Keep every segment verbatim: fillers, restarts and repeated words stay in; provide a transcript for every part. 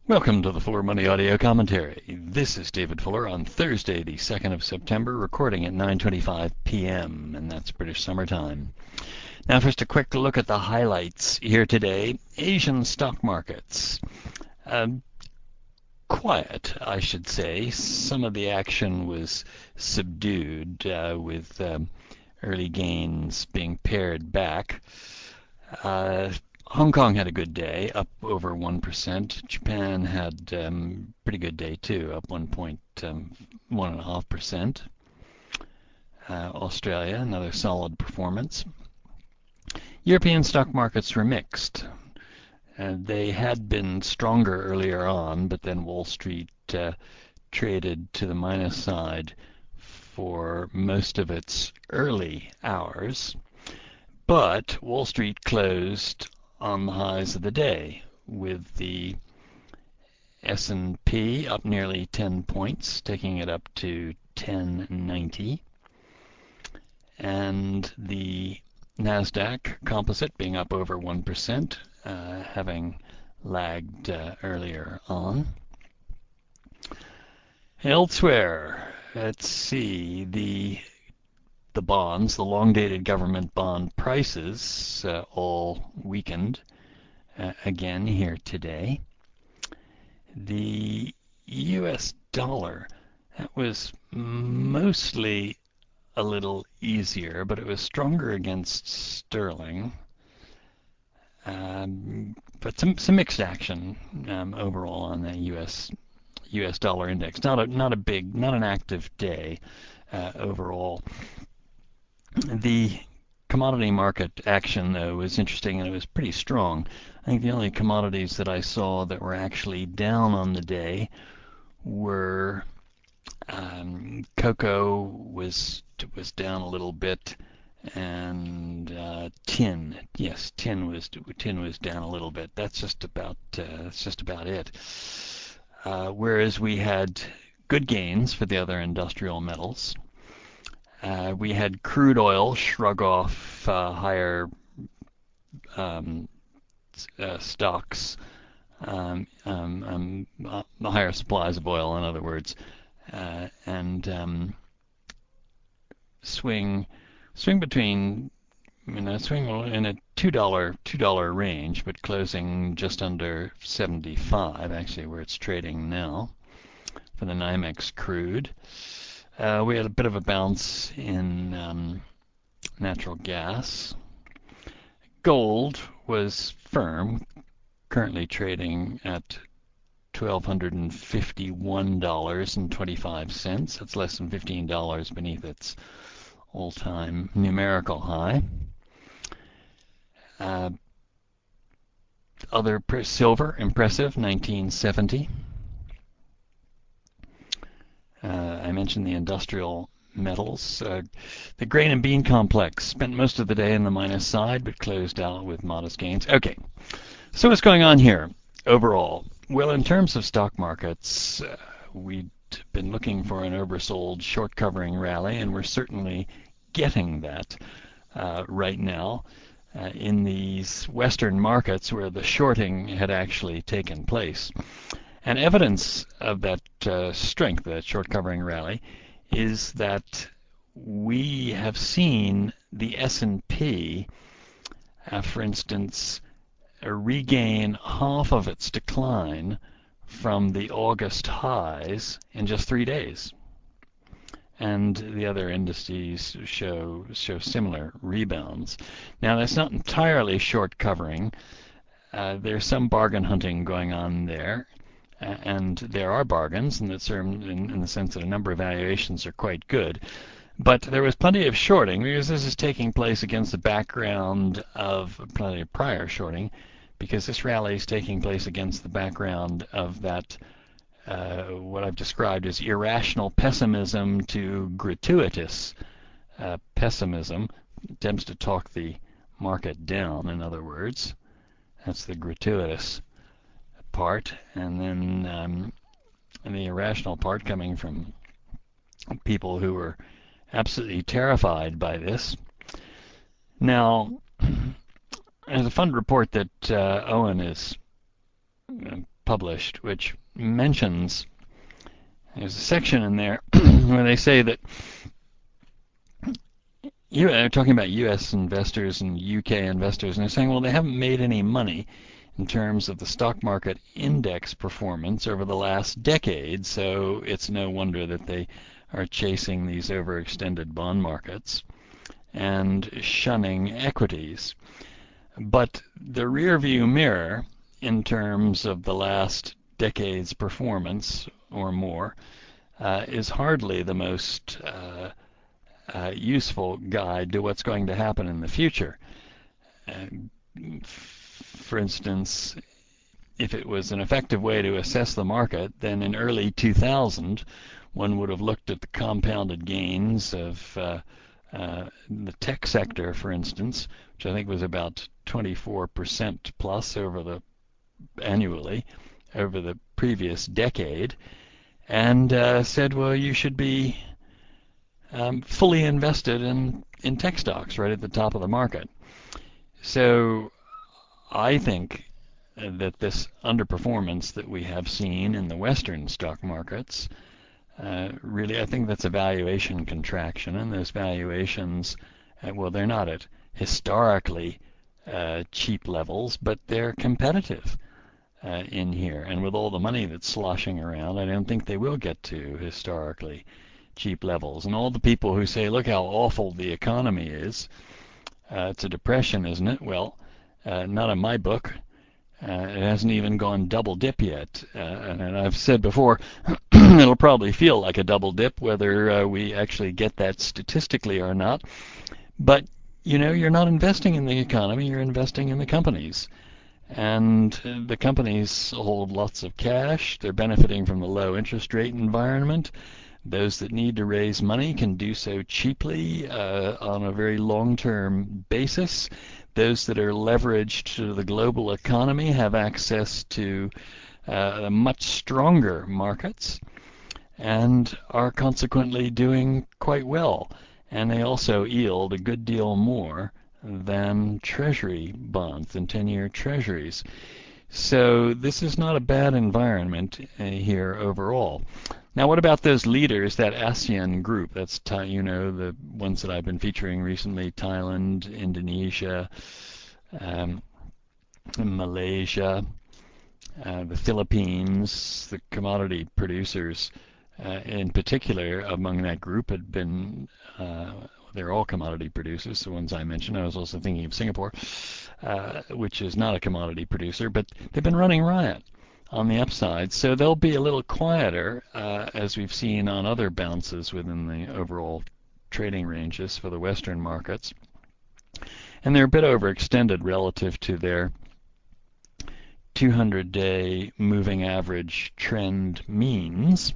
Welcome to the Fuller Money Audio Commentary. This is David Fuller on Thursday, the second of September, recording at nine twenty-five p m, and that's British Summer Time. Now, first a quick look at the highlights here today. Asian stock markets. Um, quiet, I should say. Some of the action was subdued, uh, with um, early gains being pared back. Uh, Hong Kong had a good day, up over one percent. Japan had a um, pretty good day too, up one point one five percent. Uh, Australia, another solid performance. European stock markets were mixed. Uh, they had been stronger earlier on, but then Wall Street uh, traded to the minus side for most of its early hours. But Wall Street closed on the highs of the day, with the S and P up nearly ten points, taking it up to ten ninety, and the Nasdaq Composite being up over one percent, uh, having lagged uh, earlier on. Elsewhere, let's see, the the bonds, the long-dated government bond prices, uh, all weakened uh, again here today. The U S dollar, that was mostly a little easier, but it was stronger against sterling. Um, but some some mixed action um, overall on the U S U S dollar index. Not a not a big, not an active day uh, overall. The commodity market action, though, was interesting, and it was pretty strong. I think the only commodities that I saw that were actually down on the day were um, cocoa was was down a little bit, and uh, tin. Yes, tin was tin was down a little bit. That's just about uh, that's just about it. Uh, whereas we had good gains for the other industrial metals. Uh, we had crude oil shrug off uh, higher um, uh, stocks, um, um, um, uh, higher supplies of oil, in other words, uh, and um, swing swing between, you know, swing in a two dollar two dollar range, but closing just under seventy-five, actually, where it's trading now for the NYMEX crude. Uh, we had a bit of a bounce in um, natural gas. Gold was firm, currently trading at one thousand two hundred fifty-one dollars and twenty-five cents. That's less than fifteen dollars beneath its all-time numerical high. Uh, other silver, impressive, nineteen seventy. Uh, I mentioned the industrial metals. Uh, the grain and bean complex spent most of the day in the minus side, but closed out with modest gains. Okay, so what's going on here overall? Well, in terms of stock markets, uh, we'd been looking for an oversold short covering rally, and we're certainly getting that uh, right now uh, in these Western markets where the shorting had actually taken place. And evidence of that uh, strength, that short covering rally, is that we have seen the S and P, uh, for instance, uh, regain half of its decline from the August highs in just three days. And the other indices show show similar rebounds. Now, that's not entirely short covering. Uh, there's some bargain hunting going on there. And there are bargains in the, in, in the sense that a number of valuations are quite good. But there was plenty of shorting, because this is taking place against the background of plenty of prior shorting, because this rally is taking place against the background of that, uh, what I've described as irrational pessimism to gratuitous uh, pessimism. It attempts to talk the market down, in other words. That's the gratuitous part, and then um, and the irrational part coming from people who were absolutely terrified by this. Now, there's a fund report that uh, Owen is published, which mentions, there's a section in there where they say that you are talking about U S investors and U K investors, and they're saying, well, they haven't made any money in terms of the stock market index performance over the last decade, so it's no wonder that they are chasing these overextended bond markets and shunning equities. But the rear view mirror in terms of the last decade's performance or more uh, is hardly the most uh, uh, useful guide to what's going to happen in the future. Uh, for instance, if it was an effective way to assess the market, then in early two thousand, one would have looked at the compounded gains of uh, uh, the tech sector, for instance, which I think was about twenty-four percent plus over the annually over the previous decade, and uh, said, well, you should be um, fully invested in, in tech stocks right at the top of the market. So I think that this underperformance that we have seen in the Western stock markets, uh, really, I think that's a valuation contraction, and those valuations, uh, well, they're not at historically uh, cheap levels, but they're competitive uh, in here. And with all the money that's sloshing around, I don't think they will get to historically cheap levels. And all the people who say, look how awful the economy is, uh, it's a depression, isn't it? Well, uh, not in my book. Uh, it hasn't even gone double dip yet. Uh, and I've said before, it'll probably feel like a double dip, whether uh, we actually get that statistically or not. But, you know, you're not investing in the economy, you're investing in the companies. And the companies hold lots of cash. They're benefiting from the low interest rate environment. Those that need to raise money can do so cheaply uh, on a very long-term basis. Those that are leveraged to the global economy have access to uh, much stronger markets and are consequently doing quite well. And they also yield a good deal more than treasury bonds, than ten-year treasuries. So this is not a bad environment uh, here overall. Now, what about those leaders, that ASEAN group? That's, you know, the ones that I've been featuring recently, Thailand, Indonesia, um, Malaysia, uh, the Philippines, the commodity producers uh, in particular among that group had been, uh, they're all commodity producers, the ones I mentioned. I was also thinking of Singapore, uh, which is not a commodity producer, but they've been running riot on the upside, so they'll be a little quieter, uh, as we've seen on other bounces within the overall trading ranges for the Western markets. And they're a bit overextended relative to their two hundred day moving average trend means.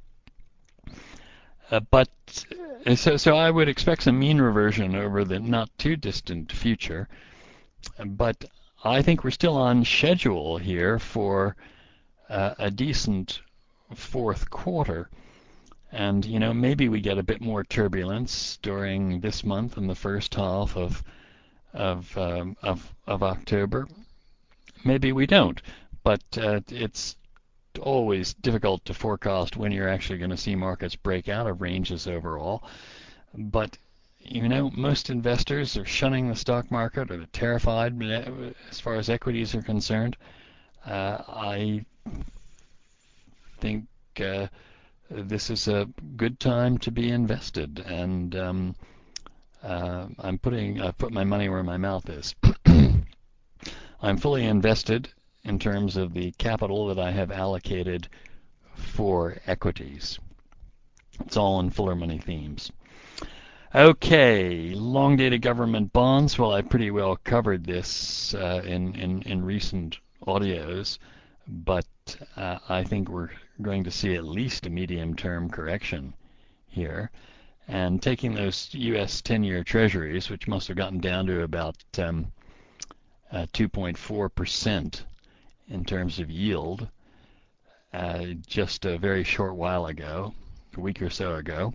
Uh, but so, so I would expect some mean reversion over the not too distant future. But I think we're still on schedule here for uh, a decent fourth quarter. And, you know, maybe we get a bit more turbulence during this month and the first half of of um, of, of October. Maybe we don't. But uh, it's always difficult to forecast when you're actually going to see markets break out of ranges overall. But you know, most investors are shunning the stock market, or they're terrified as far as equities are concerned. Uh, I think uh, this is a good time to be invested, and um, uh, I'm putting I've put my money where my mouth is. I'm fully invested in terms of the capital that I have allocated for equities. It's all in Fuller Money themes. Okay, long-dated government bonds. Well, I pretty well covered this uh, in, in, in recent audios, but uh, I think we're going to see at least a medium-term correction here. And taking those U S ten-year treasuries, which must have gotten down to about um, uh, two point four percent in terms of yield uh, just a very short while ago, a week or so ago,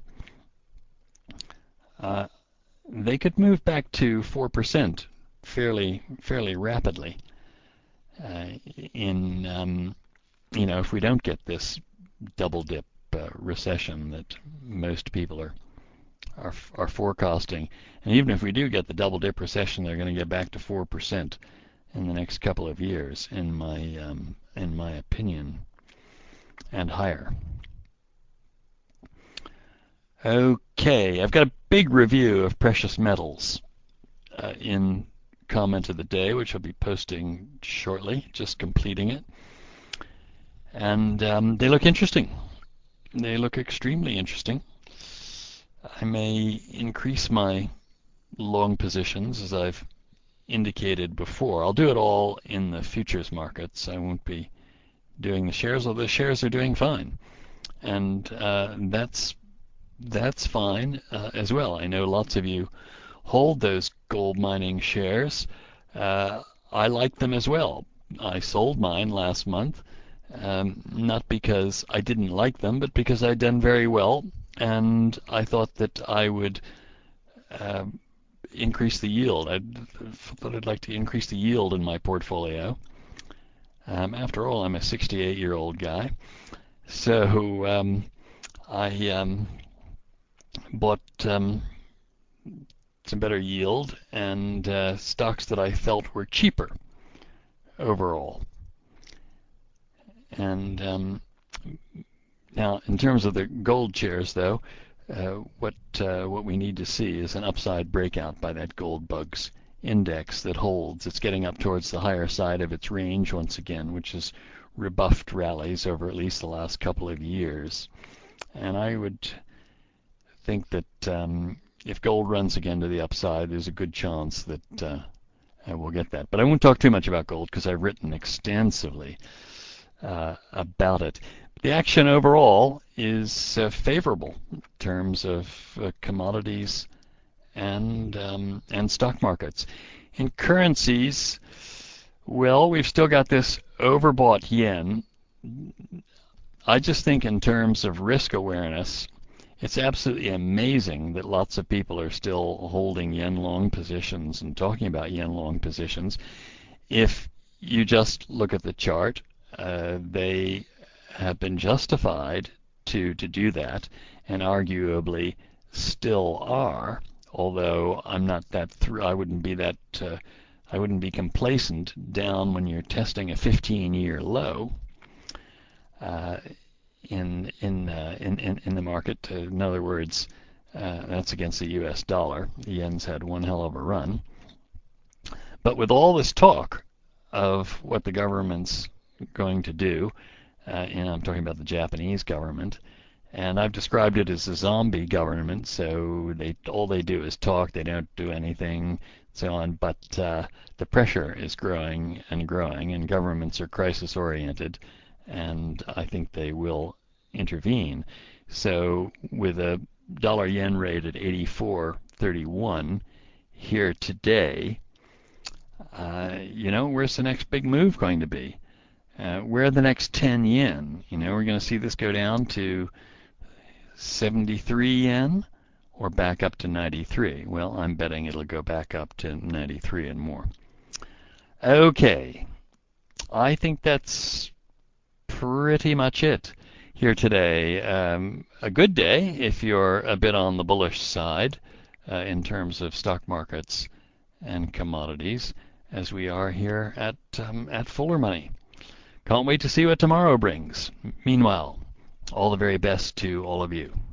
uh, they could move back to four percent fairly fairly rapidly uh, in um, you know, if we don't get this double dip uh, recession that most people are, are are forecasting, and even if we do get the double dip recession, they're going to get back to four percent in the next couple of years, in my um, in my opinion, and higher. Okay, I've got a big review of precious metals uh, in comment of the day, which I'll be posting shortly, just completing it. And um, they look interesting. They look extremely interesting. I may increase my long positions, as I've indicated before. I'll do it all in the futures markets. I won't be doing the shares, although the shares are doing fine. And uh, that's that's fine uh, as well. I know lots of you hold those gold mining shares. Uh, I like them as well. I sold mine last month, um, not because I didn't like them, but because I'd done very well, and I thought that I would uh, increase the yield. I thought I'd like to increase the yield in my portfolio. Um, after all, I'm a sixty-eight-year-old guy, so um, I um, bought um, some better yield and uh, stocks that I felt were cheaper overall. And um, now, in terms of the gold shares, though, uh, what uh, what we need to see is an upside breakout by that gold bugs index that holds. It's getting up towards the higher side of its range once again, which has rebuffed rallies over at least the last couple of years. And I would think that um, if gold runs again to the upside, there's a good chance that uh, we'll get that. But I won't talk too much about gold because I've written extensively uh, about it. The action overall is uh, favorable in terms of uh, commodities and um, and stock markets. In currencies, well, we've still got this overbought yen. I just think in terms of risk awareness, it's absolutely amazing that lots of people are still holding yen long positions and talking about yen long positions. If you just look at the chart, uh, they have been justified to to do that, and arguably still are. Although I'm not that through, I wouldn't be that uh, I wouldn't be complacent down when you're testing a fifteen-year low uh, in in, uh, in in in the market. In other words, uh, that's against the U S dollar. The yen's had one hell of a run. But with all this talk of what the government's going to do, uh, and I'm talking about the Japanese government, and I've described it as a zombie government, so they all they do is talk, they don't do anything, so on. But uh, the pressure is growing and growing, and governments are crisis oriented, and I think they will intervene. So with a dollar yen rate at eighty-four thirty-one here today, uh, you know, where's the next big move going to be? Uh, where are the next ten yen? You know, we're going to see this go down to seventy-three yen or back up to ninety-three. Well, I'm betting it'll go back up to ninety-three and more. Okay, I think that's pretty much it here today. Um, a good day if you're a bit on the bullish side uh, in terms of stock markets and commodities, as we are here at um, at Fuller Money. Can't wait to see what tomorrow brings. Meanwhile, all the very best to all of you.